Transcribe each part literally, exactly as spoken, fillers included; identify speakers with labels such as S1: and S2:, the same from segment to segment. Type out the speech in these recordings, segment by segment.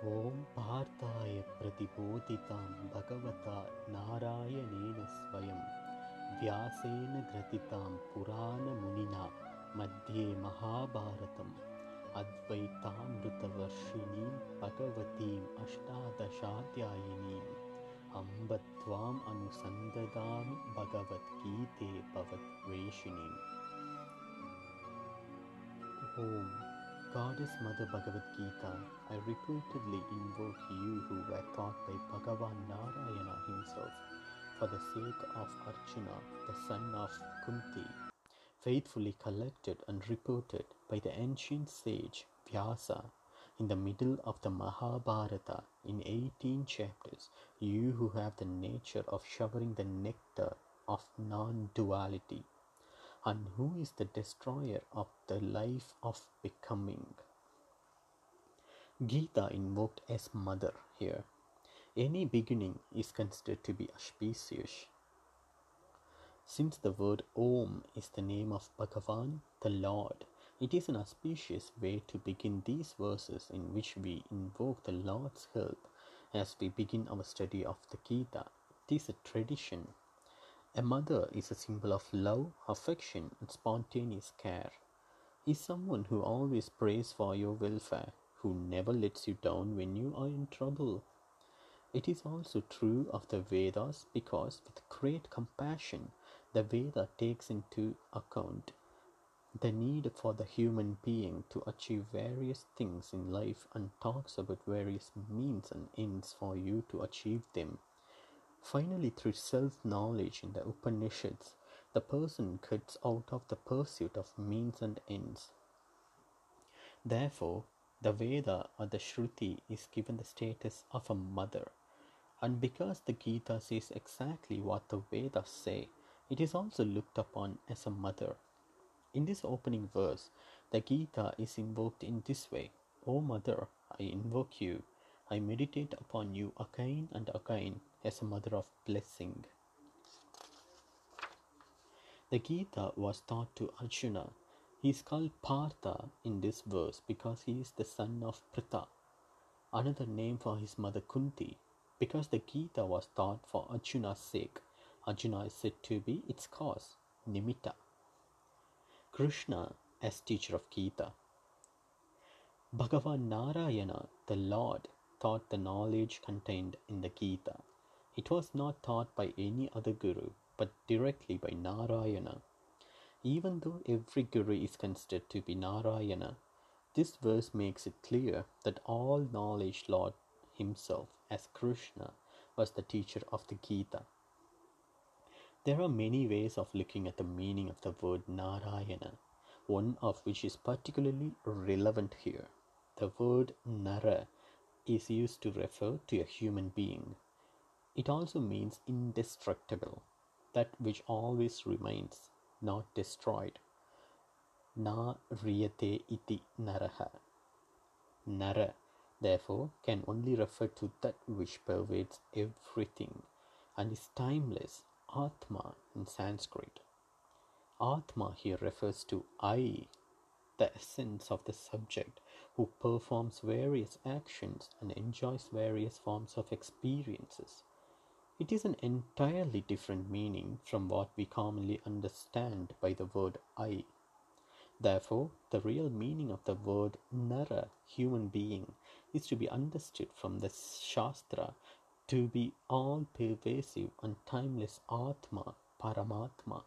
S1: ॐ पार्थाय प्रतिबोधितां भगवता नारायणेन स्वयं व्यासेन ग्रथितां पुराणमुनिना मध्ये महाभारतम् अद्वैतामृतवर्षिणीं भगवतीम् अष्टादशाध्यायिनीम् अम्ब त्वाम् अनुसन्ददामि भगवद्गीते भवद्वेषिणीम्। Om Goddess Mother Bhagavad Gita, I repeatedly invoke you who were taught by Bhagavan Narayana himself for the sake of Arjuna, the son of Kunti, faithfully collected and reported by the ancient sage Vyasa in the middle of the Mahabharata in eighteen chapters, you who have the nature of showering the nectar of non-duality, and who is the destroyer of the life of becoming. Gita invoked as mother here. Any beginning is considered to be auspicious. Since the word Om is the name of Bhagavan, the Lord, it is an auspicious way to begin these verses in which we invoke the Lord's help as we begin our study of the Gita. It is a tradition. A mother is a symbol of love, affection, and spontaneous care. Is someone who always prays for your welfare, who never lets you down when you are in trouble. It is also true of the Vedas because with great compassion, the Veda takes into account the need for the human being to achieve various things in life and talks about various means and ends for you to achieve them. Finally, through self-knowledge in the Upanishads, the person gets out of the pursuit of means and ends. Therefore, the Veda or the Shruti is given the status of a mother. And because the Gita says exactly what the Vedas say, it is also looked upon as a mother. In this opening verse, the Gita is invoked in this way: O Mother, I invoke you. I meditate upon you again and again as a mother of blessing. The Gita was taught to Arjuna. He is called Partha in this verse because he is the son of Pritha, another name for his mother Kunti. Because the Gita was taught for Arjuna's sake, Arjuna is said to be its cause, Nimitta. Krishna as teacher of Gita. Bhagavan Narayana, the Lord, taught the knowledge contained in the Gita. It was not taught by any other guru, but directly by Narayana. Even though every guru is considered to be Narayana, this verse makes it clear that all knowledge Lord himself, as Krishna, was the teacher of the Gita. There are many ways of looking at the meaning of the word Narayana, one of which is particularly relevant here. The word Nara is used to refer to a human being. It also means indestructible, that which always remains, not destroyed. Na riyate iti naraha. Nara, therefore, can only refer to that which pervades everything and is timeless, Atma in Sanskrit. Atma here refers to I, the essence of the subject who performs various actions and enjoys various forms of experiences. It is an entirely different meaning from what we commonly understand by the word I. Therefore, the real meaning of the word Nara, human being, is to be understood from the Shastra to be all-pervasive and timeless Atma, Paramatma.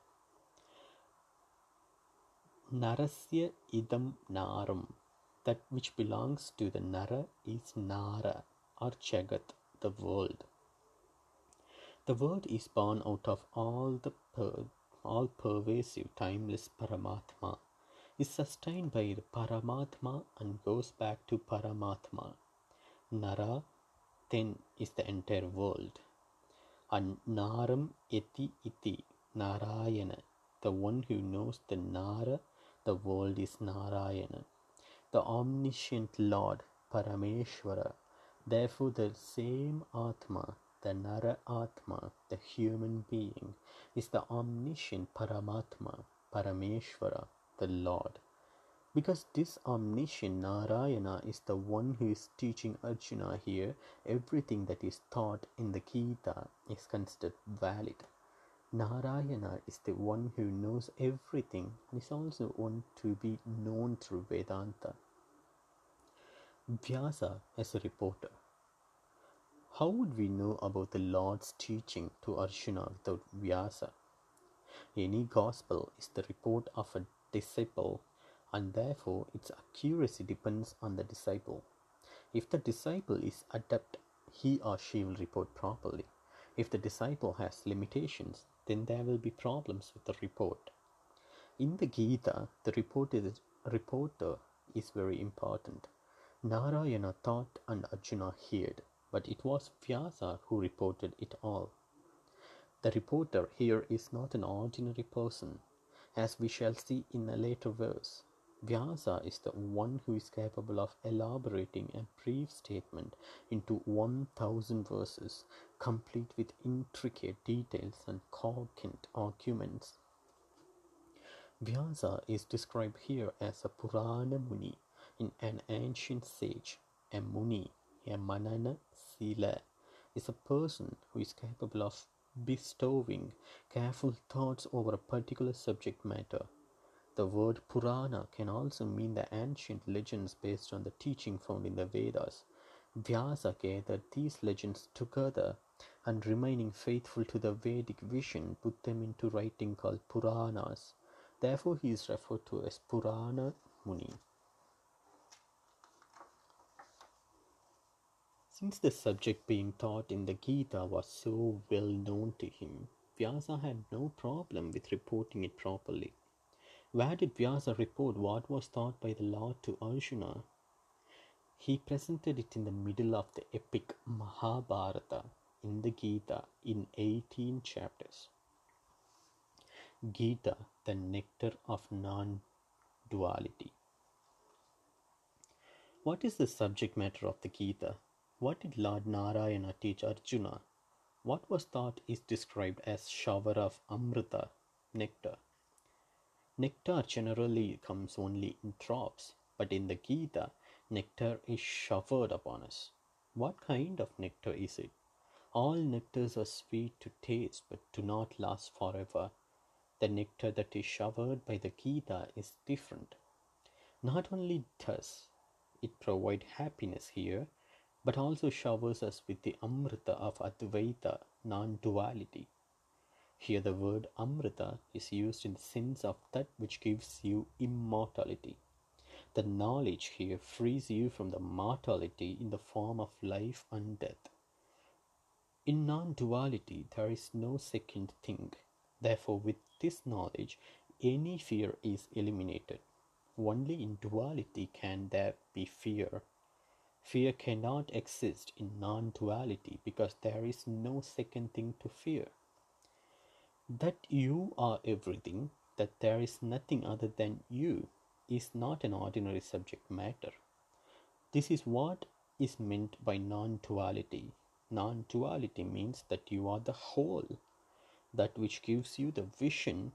S1: Narasya idam naram, that which belongs to the Nara is Nara or Jagat, the world. The world is born out of all the per, all-pervasive, timeless Paramatma, is sustained by the Paramatma and goes back to Paramatma. Nara then is the entire world. And Naram eti iti, Narayana, the one who knows the Nara, the world is Narayana, the omniscient Lord, Parameshwara. Therefore, the same Atma, the Nara Atma, the human being, is the omniscient Paramatma, Parameshwara, the Lord. Because this omniscient Narayana is the one who is teaching Arjuna here, everything that is taught in the Gita is considered valid. Narayana is the one who knows everything and is also one to be known through Vedanta. Vyasa as a reporter. How would we know about the Lord's teaching to Arjuna without Vyasa? Any gospel is the report of a disciple, and therefore its accuracy depends on the disciple. If the disciple is adept, he or she will report properly. If the disciple has limitations, then there will be problems with the report. In the Gita, the reporter, reporter is very important. Narayana taught and Arjuna heard, but it was Vyasa who reported it all. The reporter here is not an ordinary person, as we shall see in a later verse. Vyasa is the one who is capable of elaborating a brief statement into one thousand verses, complete with intricate details and cogent arguments. Vyasa is described here as a Purana Muni, in an ancient sage. A Muni, a Manana Sila, is a person who is capable of bestowing careful thoughts over a particular subject matter. The word Purana can also mean the ancient legends based on the teaching found in the Vedas. Vyasa gathered these legends together and, remaining faithful to the Vedic vision, put them into writing called Puranas. Therefore, he is referred to as Purana Muni. Since the subject being taught in the Gita was so well known to him, Vyasa had no problem with reporting it properly. Where did Vyasa report what was taught by the Lord to Arjuna? He presented it in the middle of the epic Mahabharata in the Gita in eighteen chapters. Gita, the nectar of non-duality. What is the subject matter of the Gita? What did Lord Narayana teach Arjuna? What was taught is described as shower of Amrita, nectar. Nectar generally comes only in drops, but in the Gita, nectar is showered upon us. What kind of nectar is it? All nectars are sweet to taste, but do not last forever. The nectar that is showered by the Gita is different. Not only does it provide happiness here, but also showers us with the Amrita of Advaita, non-duality. Here the word Amrita is used in the sense of that which gives you immortality. The knowledge here frees you from the mortality in the form of life and death. In non-duality, there is no second thing. Therefore, with this knowledge, any fear is eliminated. Only in duality can there be fear. Fear cannot exist in non-duality because there is no second thing to fear. That you are everything, that there is nothing other than you, is not an ordinary subject matter. This is what is meant by non-duality. Non-duality means that you are the whole. That which gives you the vision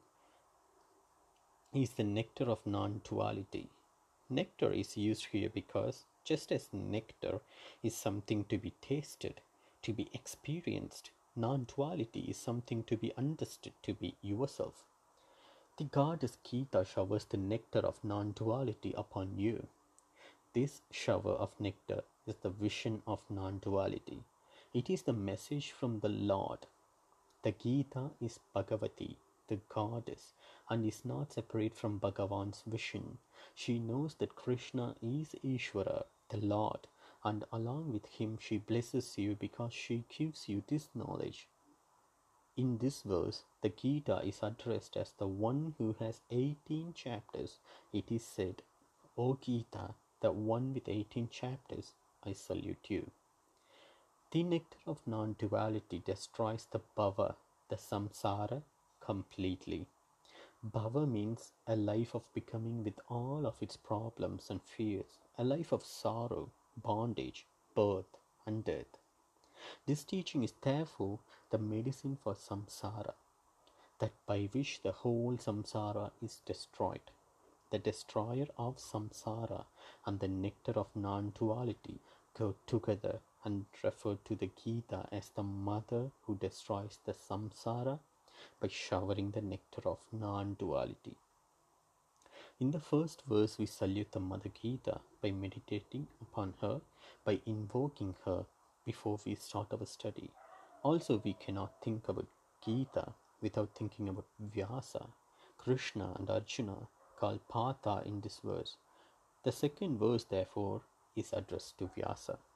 S1: is the nectar of non-duality. Nectar is used here because just as nectar is something to be tasted, to be experienced, non-duality is something to be understood, to be yourself. The goddess Gita showers the nectar of non-duality upon you. This shower of nectar is the vision of non-duality. It is the message from the Lord. The Gita is Bhagavati, the goddess, and is not separate from Bhagavan's vision. She knows that Krishna is Ishvara, the Lord, and along with him she blesses you because she gives you this knowledge. In this verse, the Gita is addressed as the one who has eighteen chapters. It is said, O Gita, the one with eighteen chapters, I salute you. The nectar of non-duality destroys the bhava, the samsara, completely. Bhava means a life of becoming with all of its problems and fears, a life of sorrow, bondage, birth, and death. This teaching is therefore the medicine for samsara, that by which the whole samsara is destroyed. the destroyer of samsara and the nectar of non-duality, go together and refer to the Gita as the mother who destroys the samsara by showering the nectar of non-duality. In the first verse, we salute the Mother Gita by meditating upon her, by invoking her before we start our study. Also, we cannot think about Gita without thinking about Vyasa, Krishna and Arjuna, called Partha in this verse. The second verse, therefore, is addressed to Vyasa.